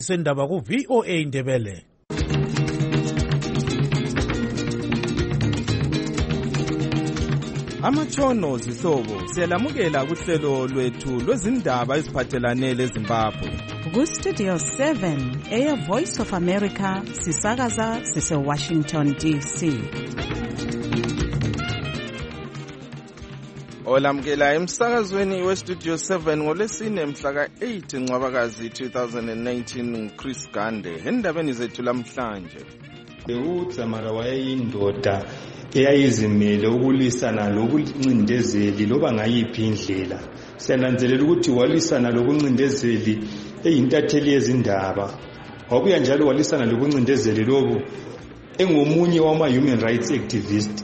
Sendaba ku VOA Indebele. Amatshono zihlobo siyalamukela kuhlelo lwethu lwezindaba eziphathelane leZimbabwe. Ku Studio 7 Air Voice of America sisakaza sise Washington DC. Olamukela emsakazweni we Studio 7 ngolesine mhla ka-8 Ncwabakazi 2019 Chris Gande. Endabeni zethu lamhlanje. UDzamara wayeyindoda eyayizimele ukulwisana lokuncindezeli loba ngayiphi indlela. Siyananzelela ukuthi walisana lokuncindezeli eyintatheli yezindaba. Wabuya njalo walisana lokuncindezeli lobu engomunye wama-human rights activist.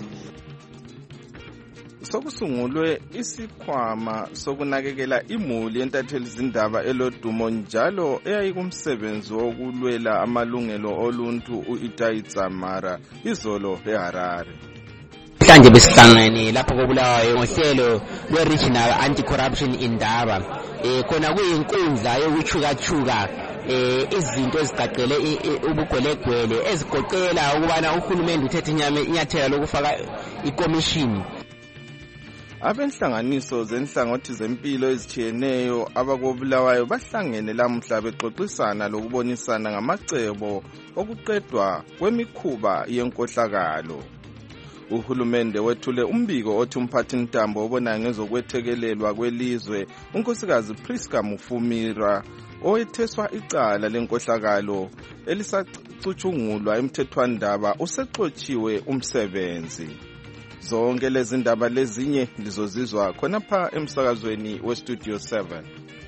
Sokusungulwe isikhwama sokunakekela imuli yentatheli zindaba elodumo njalo eyayikumsebenzi wokulwela amalungelo oluntu u-Itai Dzamara izolo eHarare. Mhlanje besihlangene lapho kobulawayo ngohlelo lwe-Regional Anti-Corruption Indaba. Khona kuyinkundla yokuchuka izinto ezigaqele ubugwelegwele ezigoqela ukubana uhulumende uthethe inyathela lokufaka ikomishini. Abenhlanganiso zenhlangothi zempilo ezitshiyeneyo abakobulawayo bahlangene lamhla bexoxisana lokubonisana ngamacebo okuqedwa kwemikhuba yenkohlakalo. Uhulumende wethule umbiko othi umphathintambo obona ngezokwethekelelwa kwelizwe unkosikazi Priska Mufumira owetheswa icala lenkohlakalo elisacutshungulwa emthethwandaba usexotshiwe umsebenzi. Zonke lezi ndaba lezinye lizozizwa khonapha emsakazweni we Studio 7.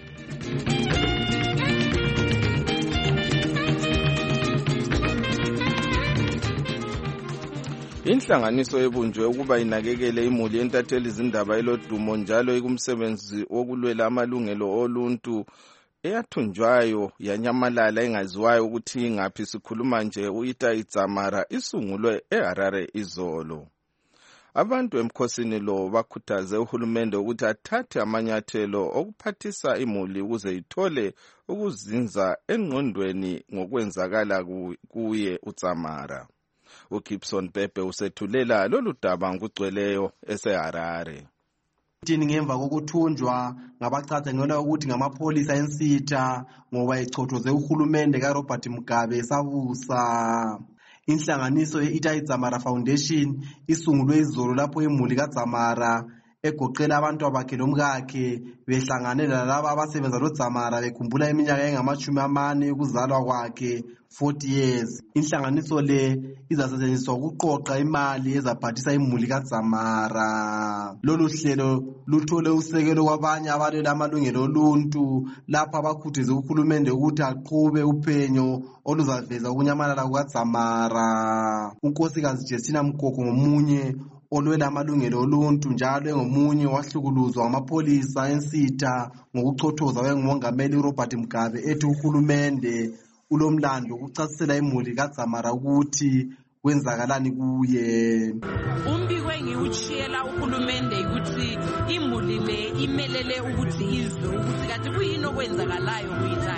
Inhlanganiso ebunjwe ukuba inakekele imuli yentatheli zindaba elodumo njalo ikumsebenzi wokulwela amalungelo oluntu eyathunjwayo yanyamalala engaziwayo ukuthi ingaphi. Sikhuluma nje u-Itai Dzamara isungulwe eHarare izolo. Abantu emkhosini lo bakhuthaze uhulumende ukuthi athathe amanyathelo okuphathisa imuli ukuze ithole ukuzinza engqondweni ngokwenzakala kuye uDzamara. uGibson Pepe usethulela lolu daba ngugcweleyo eseHarare. Ngemva kokuthunjwa ngabacatha ngona ukuthi ngamapholisa ensitha ngoba echothoze uhulumende kaRobert Mugabe esabusa. Inhlanganiso ye-Itai Dzamara Foundation isungulwe izolo lapho imuli kaDzamara egoqela abantu abakhe lomkakhe behlanganela laba abasebenza loDzamara bekhumbula iminyaka engama-40 yokuzalwa kwakhe 40 years. Inhlanganiso le izasetshenziswa ukuqoqa imali ezaphathisa imuli kaDzamara. Lolu hlelo luthole usekelo kwabanye abalwela amalungelo oluntu lapho abakhuthaze uhulumende ukuthi aqhube uphenyo oluzaveza ukunyamalala kukaDzamara. Unkosikazi Jesina Mkoko ngomunye olwela amalungelo oluntu njalo engomunye wahlukuluzwa ngamapholisa ensitha ngokuchothoza wengumongameli uRobert Mugabe ethi uhulumende ulomlando ukuchasisela imuli kaDzamara ukuthi kwenzakalani kuye. Umbiko engiwushiyela uhulumende ukuthi imuli le imelele ukuthi izwe ukuthi kathi kuyini okwenzakalayo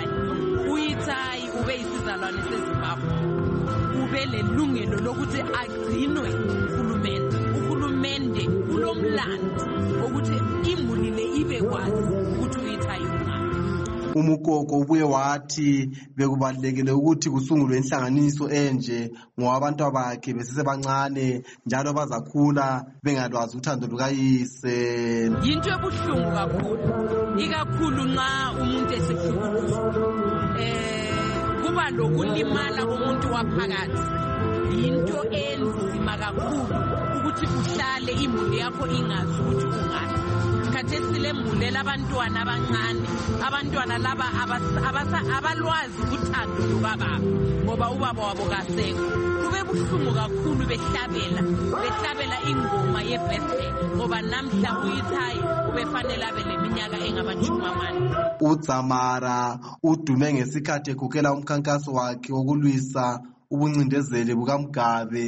uyiTai ube isizalwane seZimbabwe ube lelungelo lokuthi agcinwe uhulumende ulomlando ukuthi imuli le ibe kwazi ukuthi uyiTai Umukoko ubuye wathi bekubalekile ukuthi kusungulwe inhlanganiso enje ngoba abantu abakhe besesebancane njalo bazakhula bengalwazi uthando lukayise. Yinto ebuhlungu kakhulu ikakhulu nxa umuntu esehlukuluzwa kuba lokulimala komuntu waphakathi. Yinto enzima kakhulu ukuthi uhlale imuli yakho ingazi ukuthi ungaphi. Khathesi lemulela abantwana abancane, abantwana laba abalwazi uthando lukababa ngoba ubaba wabo kasekho. Kube buhlungu kakhulu behlabela ingoma ye-birthday ngoba namhla uyiTai ubefanele abe leminyaka engama-40. uDzamara udume ngesikhathi egugela umkhankaso wakhe wokulwisa ubuncindezeli bukaMugabe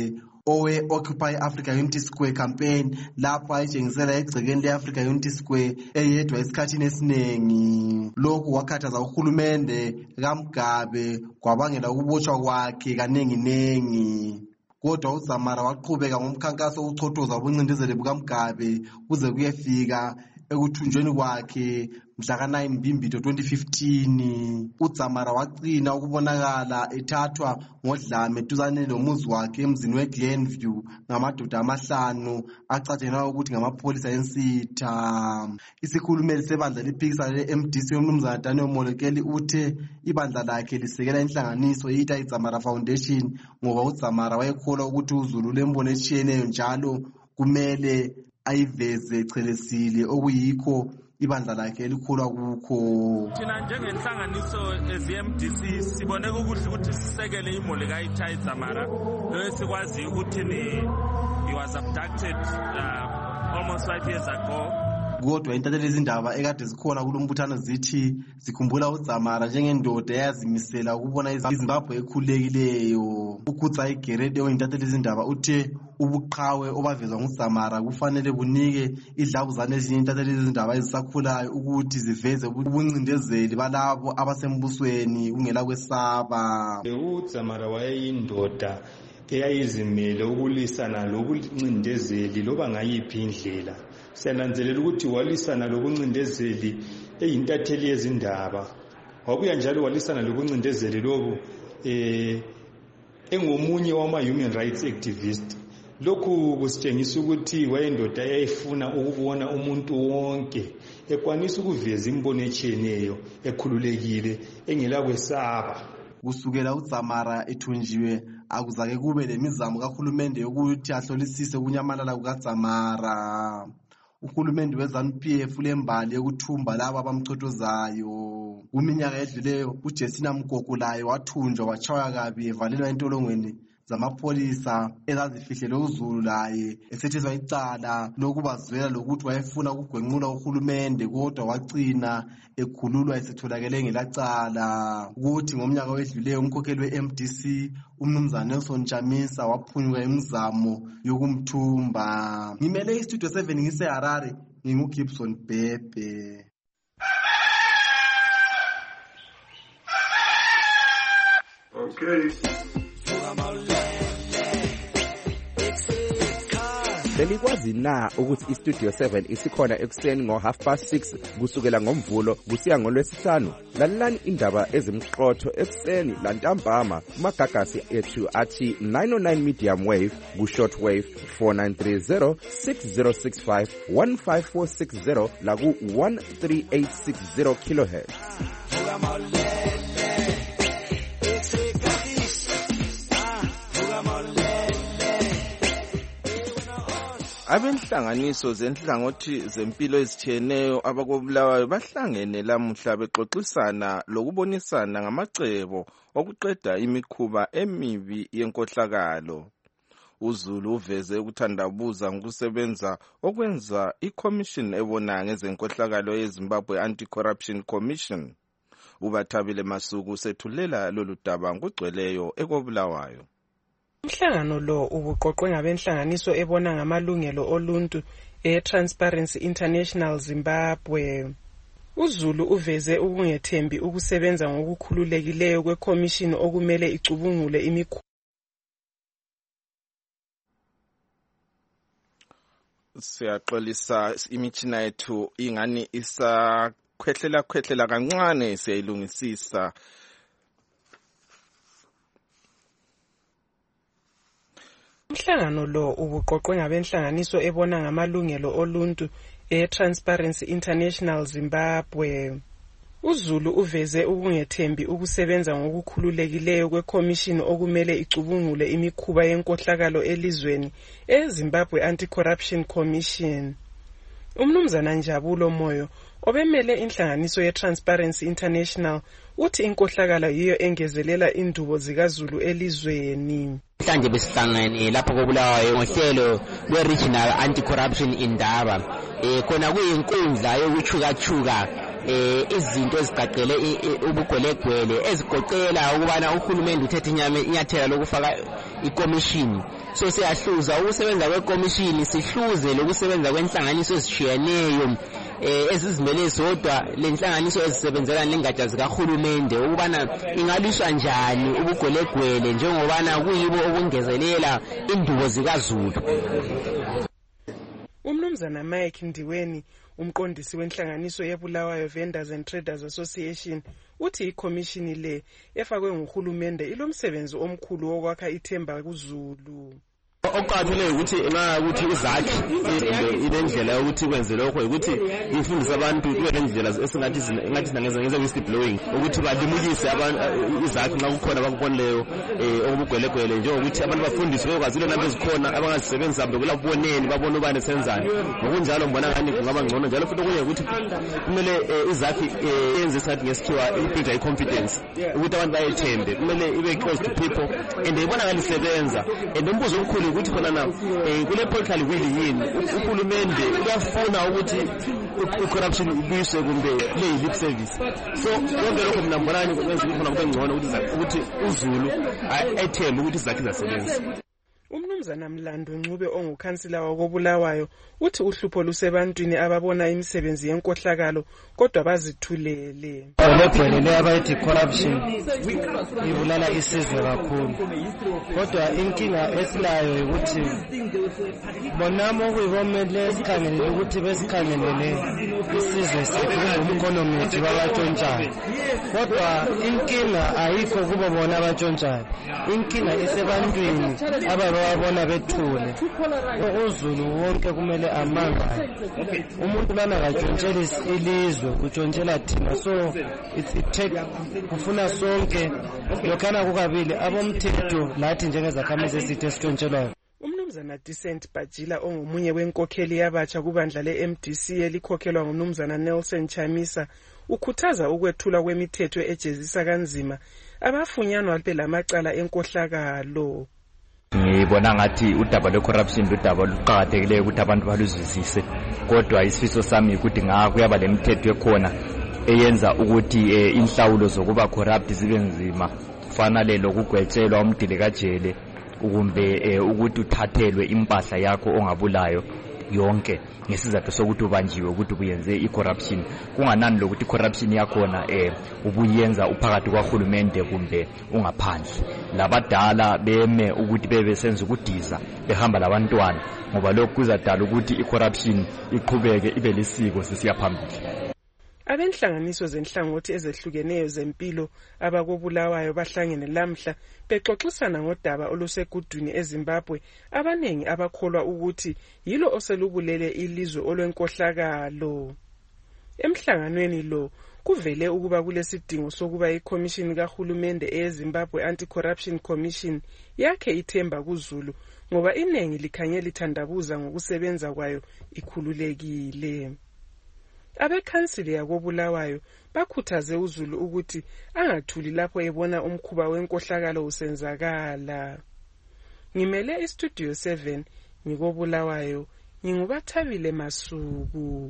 owe Occupy Africa Unity Square campaign lapho ayitshengisela egcekeni le-Africa Unity Square eyedwa esikhathini esiningi. Lokhu wakhathaza uhulumende kaMgabe kwabangela ukubotshwa kwakhe kanenginengi. Kodwa uZamara waqhubeka ngomkhankaso wokuchothoza ubuncindezeli bukaMgabe kuze kuyefika ekuthunjweni kwakhe mhla ka-9 Mbimbito 2015. uZamara waqina ukubonakala ethathwa ngodlame duzane lomuzi wakhe emzini weGlenview ngamadoda 5 acatshelwa ukuthi ngamapholisa ensitha. Isikhulumeli sebandla liphikisa le-MDC uMnumzana Daniel Molekeli uthe ibandla lakhe lisekela inhlanganiso eyithi Zamara Foundation ngoba uZamara wayekholwa ukuthi uZulu lembono etshiyeneyo njalo kumele ayiveze chelesile okuyikho ibandla lakhe elikholwa kukho. Thina njengenhlanganiso ezi-MDC sibone kukuhle ukuthi sisekele imuli kayithi Zamara lo sikwazi ukuthi he was abducted almost 5 years ago. Kodwa intatheli izindaba ekade zikhona kulombuthano zithi zikhumbula uZamara njengendoda eyazimisela ukubona iZimbabwe ekhululekileyo. uKhutsai Gerede oyintatheli izindaba uthe ubuqhawe obavezwa nguZamara kufanele bunike idlabuzane ezinye intatheli izindaba ezisakhulayo ukuthi ziveze ubuncindezeli balabo abasembusweni kungela kwesaba. uZamara wayeyindoda eyayizimele ukulisana lobuncindezeli loba ngayiphi indlela. Siyananzelela ukuthi walisana lobuncindezeli eyintatheli yezindaba. Wabuya njalo walisana lobuncindezeli lobu engomunye wama-human rights activist. Lokhu kusitshengisa ukuthi wayindoda eyayifuna ukubona umuntu wonke ekwanisa ukuveza imbono etshiyeneyo ekhululekile engela kwesaba. Kusukela uZamara ethunjiwe akuzake kube lemizamo kahulumende yokuthi ahlolisise ukunyamalala kukaZamara. Uhulumende weZANU-PF ulembali yokuthumba labo abamchothozayo. Kuminyaka edluleyo uJessina Mgogo laye wathunjwa wachaywa kabi evalelwa entolongweni zamapholisa ezazifihlele uZulu laye esetheswa icala lokubazwela lokuthi wayefuna ukugwenqula uhulumende kodwa wagcina ekhululwa esetholakele ngelacala. Ukuthi ngomnyaka wedluleyo umkhokheli we-MDC uMnumzana Nelson Chamisa waphunyuka imizamo yokumthumba. Ngimele iStudio 7 ngiseHarare nginguGibson Bhebhe. Okay. Belikwazi na ukuthi iStudio 7 isikhona ekuseni ngo6:30 kusukela ngomvulo kusiya ngoLwesihlanu? Lalelani indaba ezimqotho ekuseni lantambama kumagagasi ethu athi 909 medium wave ku-short wave 4930 6065 15460 la ku-13860 kilohertz. Abenhlanganiso zenhlangothi zempilo ezitshiyeneyo abakobulawayo bahlangene lamuhla bexoxisana lokubonisana ngamacebo okuqeda imikhuba emibi yenkohlakalo. uZulu uveze ukuthandabuza ngokusebenza okwenza iCommission ebona ngezenkohlakalo yeZimbabwe Anti-Corruption Commission. uBathabile Masuku sethulela lolu daba ngogcweleyo ekobulawayo. Umhlangano lo ubuqoqwe ngabenhlanganiso ebona ngamalungelo oluntu eTransparency International Zimbabwe. uZulu uveze ukungethembi ukusebenza ngokukhululekileyo kweCommission okumele icubungule imikhuba. Siyaxolisa imitshina yethu ingani isakhwehlela kancane siyayilungisisa. Umhlangano lo ubuqoqwe ngabenhlanganiso ebona ngamalungelo oluntu eTransparency International Zimbabwe. uZulu uveze ukungethembi ukusebenza ngokukhululekileyo kweCommission okumele icubungule imikhuba yenkohlakalo elizweni eZimbabwe Anti-Corruption Commission. uMnumzana Njabulo Moyo obemele inhlanganiso yeTransparency International uthi inkohlakalo yiyo engezelela indubo zikaZulu elizweni. Mhlanje besihlangene lapho kobulawayo ngohlelo lwe-Regional Anti-Corruption Indaba. Khona kuyinkundla yokuchukachuka izinto ezigaqele ubugwelegwele ezigoqela ukubana uhulumende uthethe inyathela lokufaka iCommission so siyahluza ukusebenza kwekomishini sihluze lokusebenza kwenhlanganiso ezishiyeneyo ezizimele zodwa lenhlanganiso ezisebenzela nengatsha zikahulumende ukubana ingalwiswa njani ubugwelegwele njengobana kuyibo okungezelela indubo zikaZulu. Umnumzana Mike Ndiweni, umqondisi wenhlanganiso yeBulawayo Vendors and Traders Association, uthi ikhomishini le efakwe nguhulumende ilomsebenzi omkhulu wokwakha ithemba kuZulu. Okuqakathekile ukuthi ukuthi izakhi ilendlela yokuthi kwenze lokho ukuthi ifundise abantu kube lendlela esingathi ngenza whistleblowing ukuthi balimukise abantu izakhi nxa kukhona abakubonileyo okubugwelegwele njengokuthi abantu bafundiswe bekwazi lento ezikhona abangazisebenza bekulaboneni babone ubani senzani ngokunjalo ngibona ngani kungaba ngcono njalo futhi okunye ukuthi kumele izakhi yenze sathi ngesikhiwa ibuild confidence ukuthi abantu bayethembe kumele ibe close to people and ibona ngani isebenza and umbuzo omkhulu ukuthi khona na kule political will yini uhulumende uyafuna ukuthi corruption ibuyiswe kumbe le lip service so konke lokho mina ngibonani kwenza ukuthi khona kube ngcono ukuthi uZulu ethembe ukuthi izakhi zasebenza. Umnumzana Mlando Ncube ongukhansila wakoBulawayo uthi uhlupho lusebantwini ababona imisebenzi yenkohlakalo kodwa bazithulele. Lebhelele abayithi corruption ibulala isizwe kakhulu. Kodwa inkinga esilayo ukuthi bonamo kuyibomele sikhangelele ukuthi besikhangelele isizwe sethu umkhonomi wethu babatshontshayo. Kodwa inkinga ayikho kubo bona abatshontshayo. Inkinga isebantwini ababona bethule. UZulu wonke kumele amangale. Umuntu lana katshontshela ilizwe utshontshela thina so kufuna sonke lokhana kukabili abomthetho lathi njengezakhamizi esithe sitshontshelwayo. Umnumzana Decent Bajila ongumunye wenkokheli yabatsha kubandla le-MDC elikhokhelwa ngumnumzana Nelson Chamisa ukhuthaza ukwethula kwemithetho ejezisa kanzima abafunyanwa belamacala enkohlakalo. Ngibona ngathi udaba lwe-corruption ludaba luqakathekileyo ukuthi abantu baluzwisise kodwa isifiso sami ukuthi kuyaba lemithetho ekhona eyenza ukuthi inhlawulo zokuba corrupt zibe nzima kufanele lokugwetshelwa umdili kajele kumbe ukuthi uthathelwe impahla yakho ongabulayo yonke ngesizathu sokuthi ubanjiwe ukuthi ubuyenze i-corruption kunganani lokuthi i-corruption yakhona ubuyenza uphakathi kwahulumende kumbe ungaphandle labadala beme ukuthi bebesenza ukudiza behamba labantwana ngoba lokhu kuzadala ukuthi i-corruption iqhubeke ibe lisiko sisiya phambili. Abenhlanganiso zenhlangothi ezehlukeneyo zempilo abakoBulawayo bahlangene lamhla bexoxisana ngodaba olusegudwini eZimbabwe abanengi abakholwa ukuthi yilo oselubulele ilizwe olwenkohlakalo. Emhlanganweni lo kuvele ukuba kulesidingo sokuba ikhomishini kahulumende eZimbabwe Anti-Corruption Commission yakhe ithemba kuZulu ngoba inengi likhanye lithandabuza ngokusebenza kwayo ikhululekile. Abekhansili yakoBulawayo bakhuthaze uZulu ukuthi angathuli lapho ebona umkhuba wenkohlakalo usenzakala. Ngimele iStudio 7 ngikoBulawayo ngingubathabile Masuku.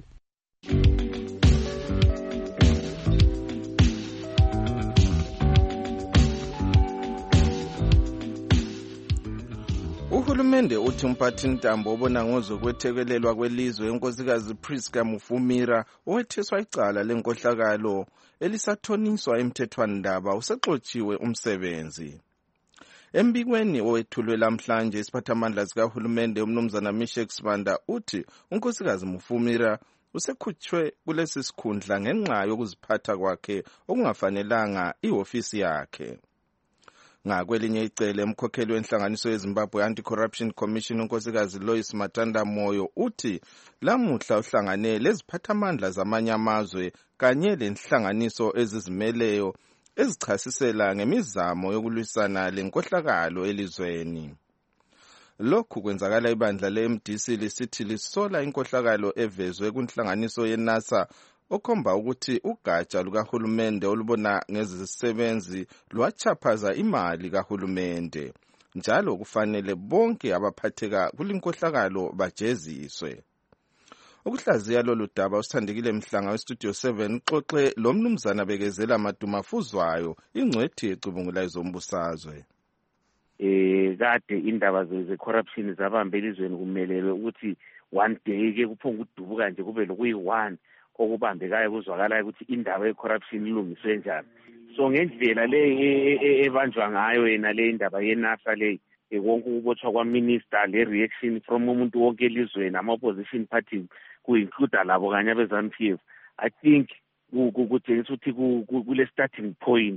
Uhulumende uthi umphathintambo obona ngozokwethekelelwa kwelizwe inkosikazi Priska Mufumira owethiswa icala lenkohlakalo elisathoniswa emthethwandaba usexotshiwe umsebenzi. Embikweni owethulwe lamhlanje isiphathamandla sikahulumende umnumzana Mishek Sibanda uthi unkosikazi Mufumira usekhutshwe kulesi sikhundla ngenxa yokuziphatha kwakhe okungafanelanga ihofisi yakhe. Ngakwelinye icele umkhokheli wenhlanganiso yeZimbabwe Anti-Corruption Commission unkosikazi Lois Matanda Moyo uthi lamuhla uhlangane leziphathamandla zamanye amazwe kanye lenhlanganiso ezizimeleyo ezichasisela ngemizamo yokulwisana lenkohlakalo elizweni. Lokhu kwenzakala ibandla le-MDC lisithi lisola inkohlakalo evezwe kunhlanganiso yeNASA okhomba ukuthi ugatsha lukahulumende olubona ngezisebenzi lwachaphaza imali kahulumende njalo kufanele bonke abaphatheka kulinkohlakalo bajeziswe. Ukuhlaziya lolu daba usithandekile Mhlanga weStudio 7 uxoxe lo mnumzana Bekezela Madumafuzwayo ingcwethi ecubungula izombusazwe. kade indaba ze-corruption zabambe elizweni kumelelwe ukuthi one day ke kuphonga ukudubuka nje kube lokuyi-one okubambekayo kuzwakalayo ukuthi indaba ye-corruption ilungiswe njani. So ngendlela le ebanjwa ngayo yena le indaba ye-NASA le wonke ukubotshwa kwaminister le reaction from umuntu wonke elizweni ama-opposition parties ku-include labo kanye abe-ZANU-PF, I think kutshengisa ukuthi kule starting point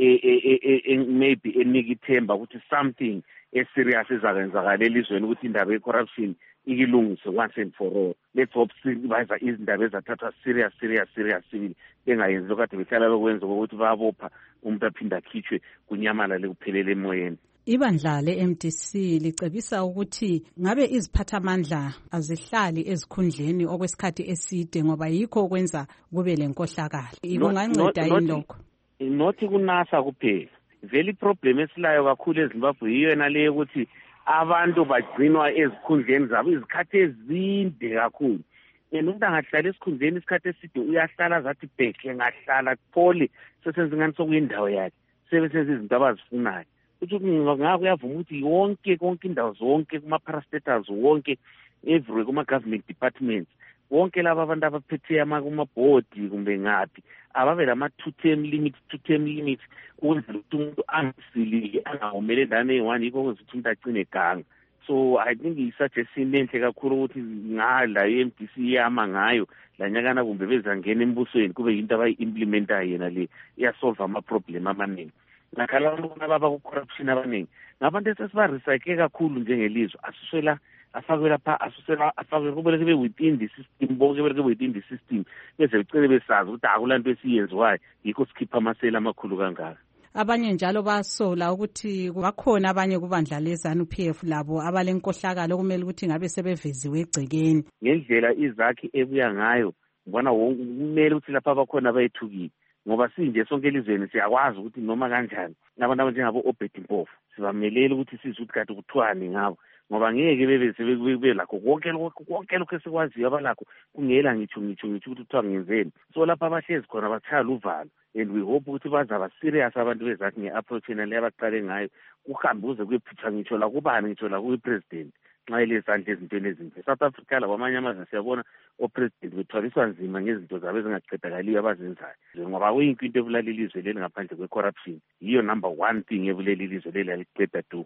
maybe enika ithemba ukuthi something eserious ezakenzakala elizweni ukuthi indaba ye-corruption ikilungiswe once and for all. Let's hope baza izindaba ezathathwa serious civil bengayenzi lokade behlala lokwenza ukuthi babopha umuntu aphinde akhitshwe kunyamalale kuphelele emoyeni. Ibandla le-MDC licebisa ukuthi ngabe iziphathamandla azihlali ezikhundleni okwesikhathi eside ngoba yikho okwenza kube lenkohlakalo. Kunganceda yini lokho? Nothi kunasa kuphela. Vele problem esilayo kakhulu eZimbabwe yiyo yona le ukuthi abantu bagcinwa ezikhundleni zabo izikhathi ezinde kakhulu. Umuntu angahlala esikhundleni isikhathi eside uyahlala zathi bheke ngahlala kuphole sesenza ngani sokuyindawo yakhe sebesenza izinto abazifunayo. Ukuthi ngakho uyavuma ukuthi konke indawo zonke kuma-parastatals wonke everywhere kuma-government departments wonke laba abantu abaphethe kuma-bhodi kumbe ngaphi ababe lama-two-term limits ukwenzela ukuthi umuntu angasilike angawumele endaweni eyi-one yikho kwenza ukuthi umuntu agcine eganga. So I think i-suggestion enhle kakhulu ukuthi ngala i-MDC iyama ngayo lanyakana kumbe bezangena embusweni kube yinto abayi-implementayo yena le iyasolve ama-problem amaningi. Ngakhala abantu ababa ku-corruption abaningi ngabantu esesibarecycle kakhulu njengelizwe asusela afakwe lapha afakwe kubeleke be-within the system bonke beleke within the system beze becele besazi ukuthi akulanto esiyenziwayo yikho sikhipha amasela amakhulu kangaka. Abanye njalo basola ukuthi bakhona abanye kubandla le-ZANU-PF labo abalenkohlakalo kumele ukuthi ngabe sebeveziwe egcekeni. Ngendlela izakhi ebuya ngayo ngibona kumele ukuthi lapha abakhona bayethukile ngoba sinje sonke elizweni siyakwazi ukuthi noma kanjani nabantu abanjengabo Obedi Mpofu sibamelele ukuthi sizwe ukuthi kade kuthiwani ngabo ngoba ngeke bebe lakho konke lokho esikwaziyo abalakho kungela ngitsho ukuthi kuthiwa ngenzeni. So lapha abahlezi khona batshaya uvalo and we hope ukuthi bazaba serious abantu bezakhi nge-approach yena le abaqale ngayo kuhambe uze kuyephitha ngitsho la kubani ngitsho la kuyi-president nxa elezandla ezintweni ezinhle. South Africa labamanye amazwe siyabona opresident bethwaliswa nzima ngezinto zabo ezingaqedakaliyo abazenzayo ngoba kuyinto into ebulala ilizwe leli ngaphandle kwe-corruption yiyo number one thing ebulala ilizwe leli aliqeda tu.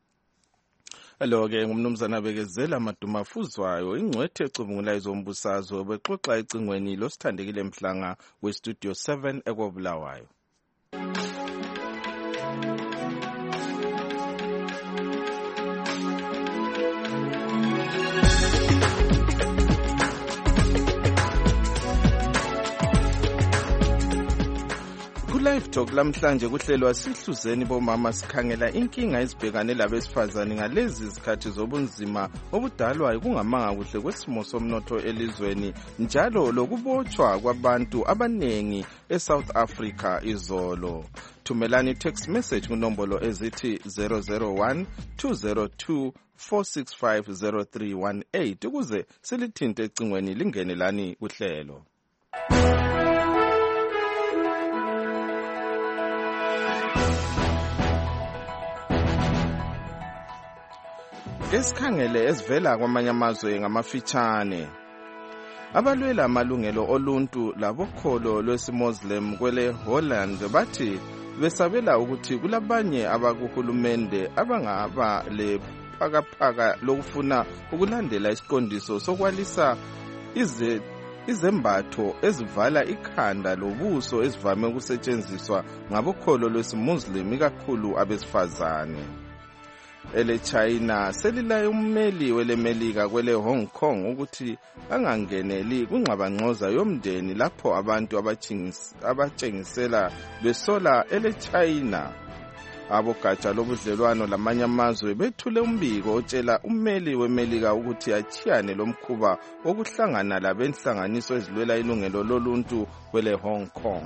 Lo-ke ngumnumzana Bekezela Madumafuzwayo ingcwethe ecubungulayo zombusazwe bexoxa ecingweni losithandekile Mhlanga westudio 7 ekobulawayo. Live Talk lamhlanje kuhlelwa sihluzeni bomama sikhangela inkinga ezibhekane labesifazane ngalezi zikhathi zobunzima obudalwa kungamanga kuhle kwesimo somnotho elizweni njalo lokubotshwa kwabantu abanengi eSouth Africa izolo. Thumelani text message kunombolo ezithi 001 202 4650318 ukuze silithinte ecingweni lingenelani kuhlelo. Esikhangele ezivela kwamanye amazwe ngamafitshane. Abalwela amalungelo oluntu labokholo lwesimuslim kwele Holland bathi besabela ukuthi kulabanye abakuhulumende abangaba lephakaphaka lokufuna ukulandela isiqondiso sokwalisa izembatho ezivala ikhanda lobuso ezivame ukusetshenziswa ngabokholo lwesimuslim ikakhulu abesifazane. Ele-China selilaye ummeli welemelika kwele Hong Kong ukuthi angangeneli kwingxabangxoza yomndeni lapho abantu abatshengisela besola ele-China. Abogatsha lobudlelwano lamanye amazwe bethule umbiko otshela ummeli wemelika ukuthi achiyane lomkhuba wokuhlangana labenhlanganiso ezilwela ilungelo loluntu kwele Hong Kong.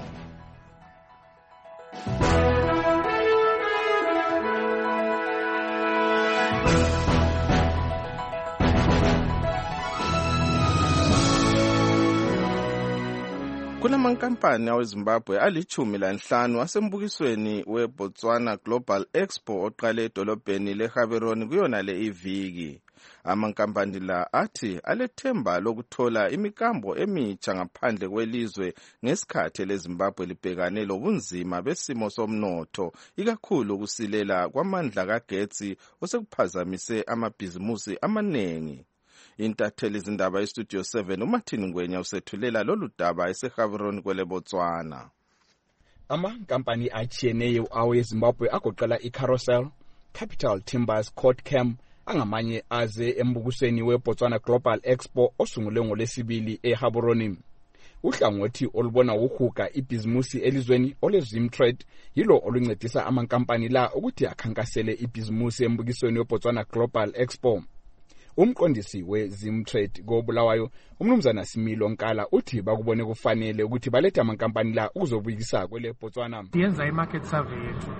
amankampani aweZimbabwe ali-15 asembukisweni weBotswana Global Expo oqale edolobheni leGaborone kuyona le iviki. Amankampani la athi alethemba lokuthola imikambo emitsha ngaphandle kwelizwe ngesikhathi leZimbabwe libhekane lobunzima besimo somnotho, ikakhulu ukusilela kwamandla kagetsi osekuphazamise amabhizimusi amaningi. Intatheli izindaba eStudio 7 uMartin Ngwenya usethulela lolu daba eseGaborone kwele Botswana. Amankampani atshiyeneyo aweZimbabwe agoqela iCarousel, Capital Timbers, Cotcam angamanye aze embukisweni weBotswana Global Expo osungulwe ngoLwesibili eGaborone. Uhlangothi olubona uhuga ibhizimusi elizweni oleZimtrade yilo oluncedisa amankampani la ukuthi akhankasele ibhizimusi embukisweni weBotswana Global Expo. Umqondisi weZimtrade koBulawayo umnumzana Similo Nkala uthi bakubone kufanele ukuthi balethe amankampani la ukuzobuyisa kwele Botswana. Siyenza imarket survey yethu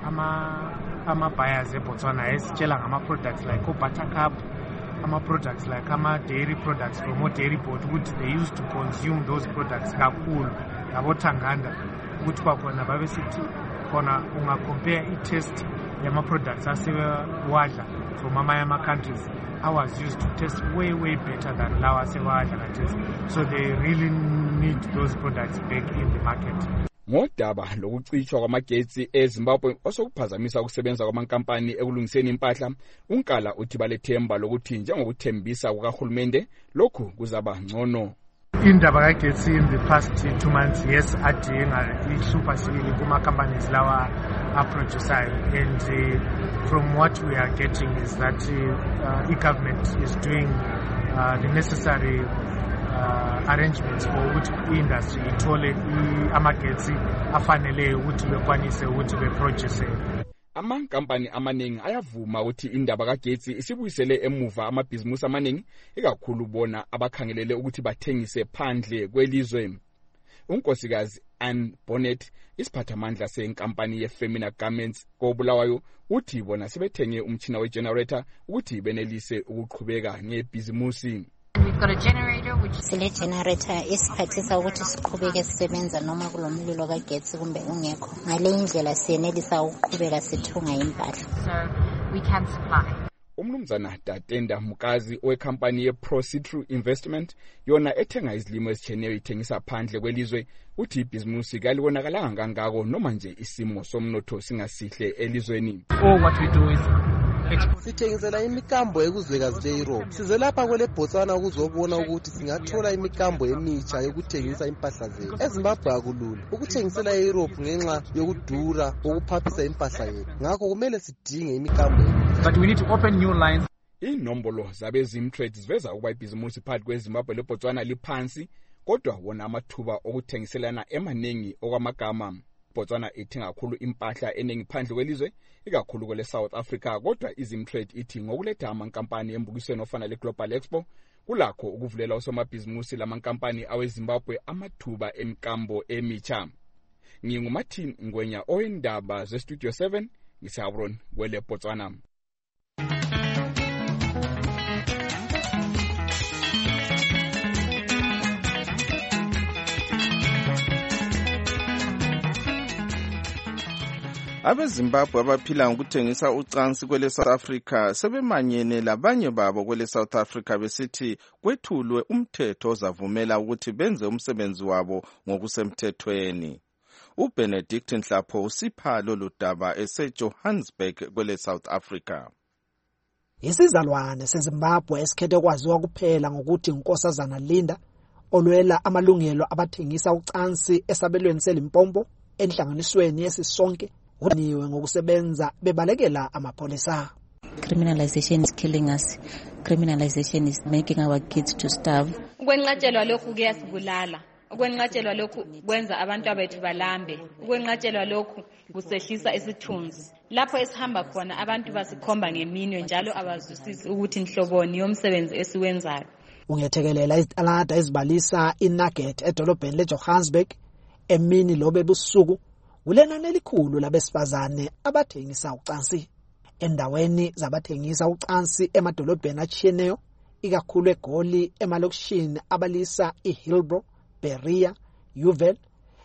ama buyers eBotswana esitshela ngama products like Buttercup, ama products like ama dairy products from dairy board ukuthi they used to consume those products kakhulu ngabo Tanganda ukuthi kwakhona babe sithi khona unga compare i-taste yama products asewadla from ama countries. Ours used to taste way better than lawa sewadla taste. So they really need those products back in the market. Ngodaba lokucitshwa kwamagetsi eZimbabwe osokuphazamisa ukusebenza kwamankampani ekulungiseni impahla, uNkala uthi balethemba lokuthi njengokuthembisa kukaHulumende lokhu kuzaba ngcono. Indaba kagetsi in the past 2 months, yes, adinga ihlupha sibili kuma companies lawa producer, and from what we are getting is that the government is doing the necessary arrangements for which industry ithole amagetsi afanele ukuthi bekwanise ukuthi beproduce. Amankampani amaningi ayavuma ukuthi indaba kagetsi isibuyisele emuva amabhizimusi amaningi ikakhulu bona abakhangelele ukuthi bathengise phandle kwelizwe. Unkosikazi Ann Bonnet isiphathamandla senkampani yeFemina Garments koBulawayo uthi bona sebethenge umtshina wegenerator ukuthi benelise ukuqhubeka ngebhizimusi. We've got a generator which sile generator esiphathisa ukuthi siqhubeke sisebenza noma kulomlilo kagetsi kumbe ungekho. Ngale indlela siyenelisa ukuqhubeka sithunga impahla. So we can supply. Umnumzana Datenda Mukazi wekampani yeProcitru Investment yona ethenga izilimo ezitshiyeneyo ithengisa phandle kwelizwe uthi ibhizimusi kalibonakala kangako noma nje isimo somnotho singasihle elizweni. What we do is sithengisela imikambo ekuzwekazi leEurope. Size lapha kwele Botswana ukuzobona ukuthi singathola imikambo emitsha yokuthengisa impahla zethu. eZimbabwe akulula ukuthengisela eEurope ngenxa yokudura ukuphaphisa impahla yethu. Ngakho kumele sidinge imikambo emitsha. But we need to open new lines. Inombolo zabeZimtrade ziveza ukuba ibhizimusi phakathi kweZimbabwe leBotswana liphansi, kodwa wona amathuba okuthengiselana emaningi okwamagama. Botswana ithenga kakhulu impahla eningi phandle kwelizwe ikakhulu kwele South Africa, kodwa iZimtrade ithi ngokuletha amankampani embukisweni ofana leGlobal Expo kulakho ukuvulela usomabhizimusi lamankampani aweZimbabwe amathuba emkambo emitsha. NginguMartin Ngwenya owendaba zeStudio 7 ngiseGaborone kwele Botswana. AbeZimbabwe abaphila ngokuthengisa ucansi kwele South Africa sebemanyene labanye babo kwele South Africa besithi kwethulwe umthetho ozavumela ukuthi benze umsebenzi wabo ngokusemthethweni. uBenedict Nhlapho usipha lolu daba eseJohannesburg kwele South Africa. Isizalwane seZimbabwe esikhethe kwaziwa kuphela ngokuthi iNkosazana Linda olwela amalungelo abathengisa ucansi esabelweni seLimpopo enhlanganisweni yesisonke uniwe ngokusebenza bebalekela amapolisa. Criminalization is killing us. Criminalization is making our kids to starve. Ukwenqatshelwa lokhu kuyasibulala. Ukwenqatshelwa lokhu kwenza abantu abethu balambe. Ukwenqatshelwa lokhu kusehlisa isithunzi. Lapho esihamba khona abantu basikhomba ngeminwe njalo abazwisisi ukuthi inhloboni yomsebenzi esiwenzayo. Ungethekelela izitalada ezibalisa iNugget edolobheni leJohannesburg emini lobe busuku ulenani elikhulu labesifazane abathengisa ucansi. Endaweni zabathengisa ucansi emadolobheni atshiyeneyo ikakhulu eGoli emalokishini abalisa iHillbrow, Berea, Uval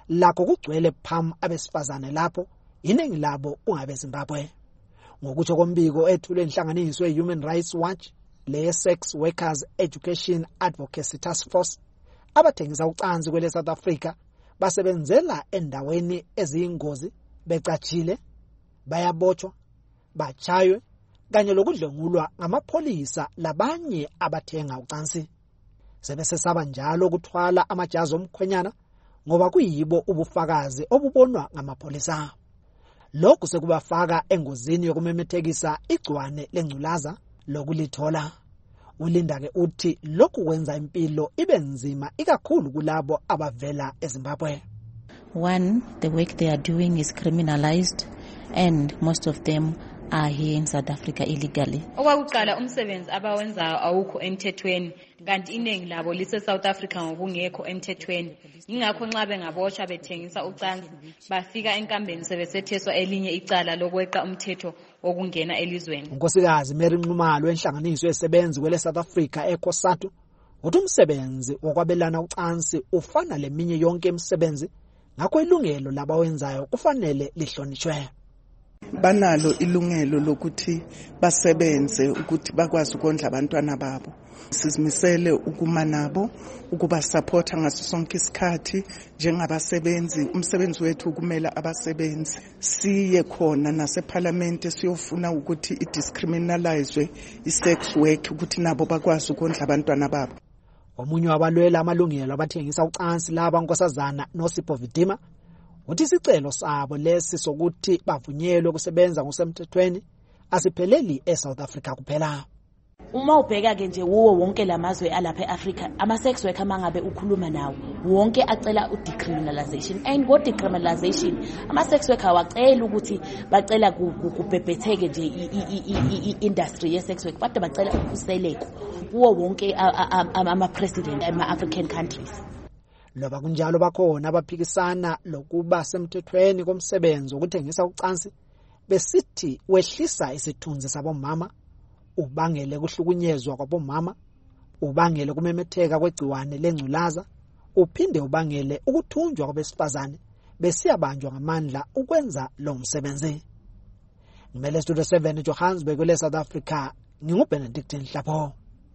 lakho kugcwele pham abesifazane lapho iningi labo ungabe Zimbabwe. Ngokutsho kombiko ethulwe inhlanganiso ye-Human Rights Watch le-Sex Workers Education Advocacy Task Force, abathengisa ucansi kwele South Africa basebenzela endaweni eziyingozi, becatshile, bayabotshwa, bachaywe kanye lokudlengulwa ngamapholisa labanye abathenga ucansi. Sebesesaba njalo ukuthwala amajazi omkhwenyana ngoba kuyibo ubufakazi obubonwa ngamapholisa. Lokhu sekubafaka engozini yokumemethekisa igcwane lengculaza lokulithola. Ulinda-ke uthi lokhu kwenza impilo ibe nzima ikakhulu kulabo abavela eZimbabwe. One, the work they are doing is criminalized and most of them are here in South Africa illegally. Okwakuqala umsebenzi abawenzayo awukho emthethweni kanti iningi labo lise South Africa ngokungekho emthethweni. Ingakho nxa bengaboshwa bethengisa ucansi bafika enkambeni sebesetheswa elinye icala lokweqa umthetho okungena elizweni. Unkosikazi Mary Nxumalo enhlanganiso yesebenzi kwele South Africa eCOSATU uthi umsebenzi wokwabelana ucansi ufana leminye yonke imisebenzi ngakho ilungelo labawenzayo kufanele lihlonishwe. Banalo ilungelo lokuthi basebenze ukuthi bakwazi ukondla abantwana babo. Sizimisele ukuma nabo ukuba supporta ngaso sonke isikhathi njengabasebenzi. Umsebenzi wethu kumela abasebenzi siye khona naseParliament siyofuna ukuthi idiscriminalize isex work ukuthi nabo bakwazi ukondla abantwana babo. Omunye wabalwela amalungelo abathengisa ucansi laba Nkosazana Nosipho Vidima uthi isicelo sabo lesi sokuthi bavunyelwe ukusebenza ngosemthethweni asipheleli eSouth Africa kuphela. Uma ubheka ke nje wowo wonke lamazwe alapha eAfrica ama-sex worker mangabe ukhuluma nawo wonke acela udecriminalization, and go decriminalization ama-sex worker wacela ukuthi bacela kubhebhetheke nje i-industry ye-sex work kodwa bacela ukhuseleko kuwo wonke ama-president ama-African countries. Loba kunjalo bakhona abaphikisana lokuba semthethweni komsebenzi wokuthengisa ucansi besithi wehlisa isithunzi sabomama, ubangele kuhlukunyezwa kwabomama, ubangele kumemetheka kwegciwane lengculaza, uphinde ubangele ukuthunjwa kwabesifazane besiyabanjwa ngamandla ukwenza lo msebenzi. Ngimele Studio 7 Johannesburg le South Africa, nginguBenedict Nhlapho.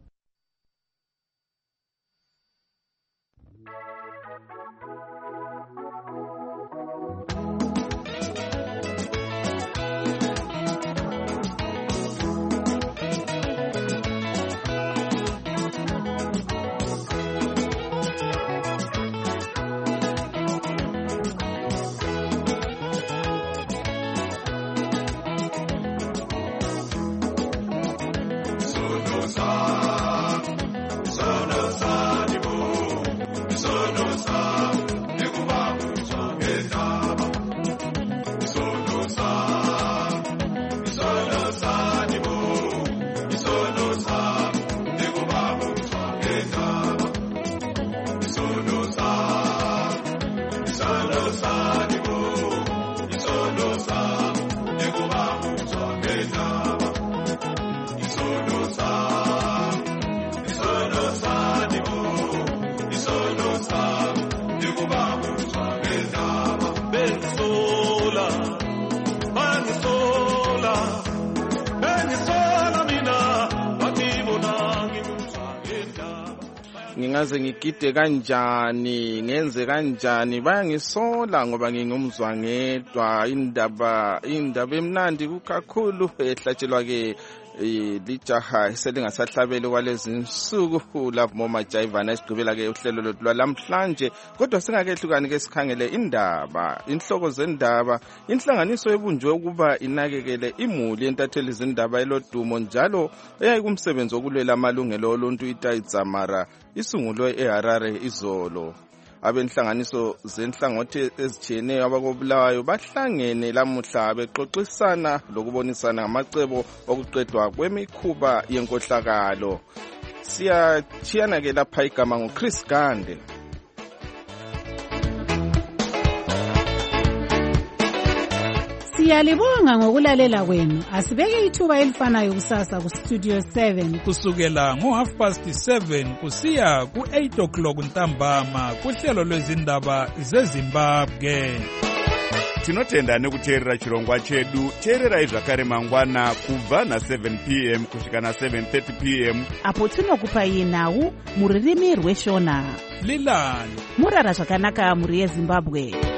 Ngingaze ngigide kanjani ngenze kanjani bayangisola ngoba ngingumzwa ngedwa indaba emnandi kukakhulu ehlatshelwa ke lijaha selingasahlabeli kwalezi insuku love mama Jaivana esigqibela ke uhlelo lwethu lwalamhlanje. Kodwa singakehlukani ke sikhangele indaba inhloko zendaba. Inhlanganiso ebunjwe ukuba inakekele imuli entatheli zindaba elodumo njalo eyayikumsebenzi wokulwela amalungelo oluntu iTaitsamara isungulwe eHarare izolo. Abenhlanganiso zenhlangothi ezitshiyeneyo abakobulawayo bahlangene lamuhla bexoxisana lokubonisana ngamacebo okuqedwa kwemikhuba yenkohlakalo. Siyachiyana ke lapha igama ngoChris Gande. Siyalibonga ngokulalela kwenu. Asibeke ithuba elifanayo kusasa ku Studio 7 kusukela ngo7:30 kusiya ku8 o'clock ntambama kuhlelo lwezindaba zeZimbabwe. Tinotenda nekuteerera chirongwa chedu. Teererai zvakare mangwana kubva na7 p.m. kusvika na7:30 p.m. apo tinokupai nhau muririmi rweshona. Lilani murara zvakanaka muri yeZimbabwe.